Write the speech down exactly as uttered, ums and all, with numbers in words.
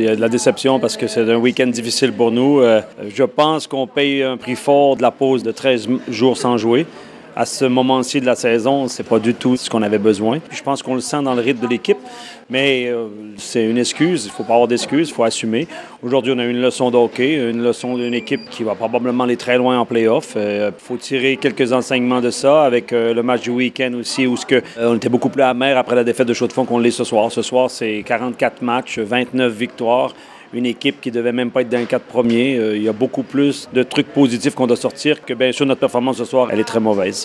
y a de la déception parce que c'est un week-end difficile pour nous. Euh, je pense qu'on paye un prix fort de la pause de treize jours sans jouer. À ce moment-ci de la saison, c'est pas du tout ce qu'on avait besoin. Je pense qu'on le sent dans le rythme de l'équipe, mais euh, c'est une excuse. Il ne faut pas avoir d'excuses, il faut assumer. Aujourd'hui, on a une leçon de hockey, une leçon d'une équipe qui va probablement aller très loin en play-off. Il euh, faut tirer quelques enseignements de ça avec euh, le match du week-end aussi, où ce que, euh, on était beaucoup plus amer après la défaite de Chaux-de-Fonds qu'on l'est ce soir. Ce soir, c'est quarante-quatre matchs, vingt-neuf victoires. Une équipe qui ne devait même pas être dans les quatre premiers. Euh, il y a beaucoup plus de trucs positifs qu'on doit sortir que, bien sûr, notre performance ce soir, elle est très mauvaise.